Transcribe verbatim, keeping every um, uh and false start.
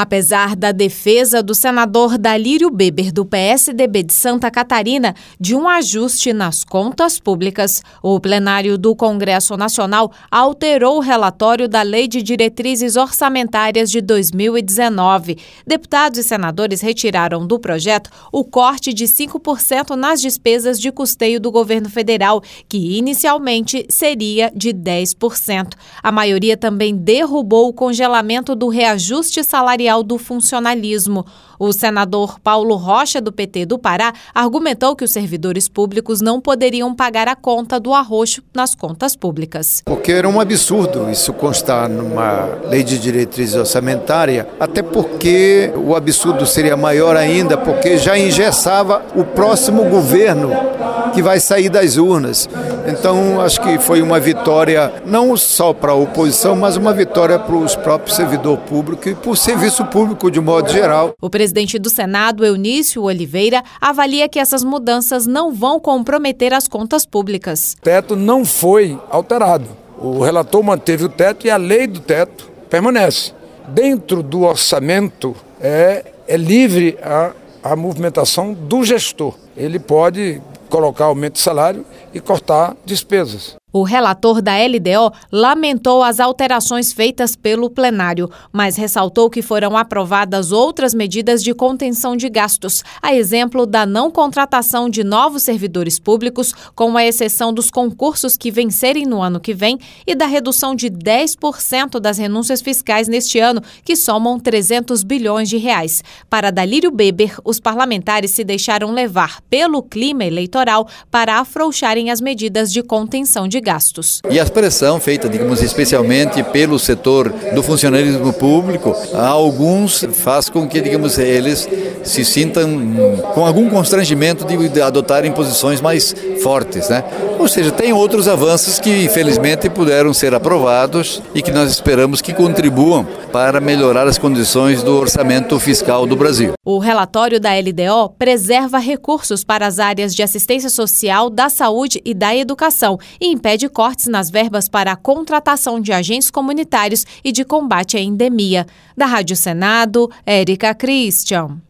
Apesar da defesa do senador Dalírio Beber, do P S D B de Santa Catarina, de um ajuste nas contas públicas, o plenário do Congresso Nacional alterou o relatório da Lei de Diretrizes Orçamentárias de dois mil e dezenove. Deputados e senadores retiraram do projeto o corte de cinco por cento nas despesas de custeio do governo federal, que inicialmente seria de dez por cento. A maioria também derrubou o congelamento do reajuste salarial do funcionalismo. O senador Paulo Rocha, do P T do Pará, argumentou que os servidores públicos não poderiam pagar a conta do arroxo nas contas públicas. Porque era um absurdo isso constar numa lei de diretriz orçamentária, até porque o absurdo seria maior ainda, porque já engessava o próximo governo que vai sair das urnas. Então, acho que foi uma vitória não só para a oposição, mas uma vitória para os próprios servidores públicos e para o serviço público de modo geral. O presidente do Senado, Eunício Oliveira, avalia que essas mudanças não vão comprometer as contas públicas. O teto não foi alterado. O relator manteve o teto e a lei do teto permanece. Dentro do orçamento é, é livre a, a movimentação do gestor. Ele pode colocar aumento de salário e cortar despesas. O relator da L D O lamentou as alterações feitas pelo plenário, mas ressaltou que foram aprovadas outras medidas de contenção de gastos, a exemplo da não contratação de novos servidores públicos, com a exceção dos concursos que vencerem no ano que vem, e da redução de dez por cento das renúncias fiscais neste ano, que somam trezentos bilhões de reais. Para Dalírio Beber, os parlamentares se deixaram levar pelo clima eleitoral para afrouxarem as medidas de contenção de gastos. E a pressão feita, digamos, especialmente pelo setor do funcionalismo público, a alguns faz com que, digamos, eles se sintam com algum constrangimento de adotarem posições mais fortes, né? Ou seja, tem outros avanços que, infelizmente, puderam ser aprovados e que nós esperamos que contribuam para melhorar as condições do orçamento fiscal do Brasil. O relatório da L D O preserva recursos para as áreas de assistência social, da saúde e da educação e impede de cortes nas verbas para a contratação de agentes comunitários e de combate à endemia. Da Rádio Senado, Érica Christian.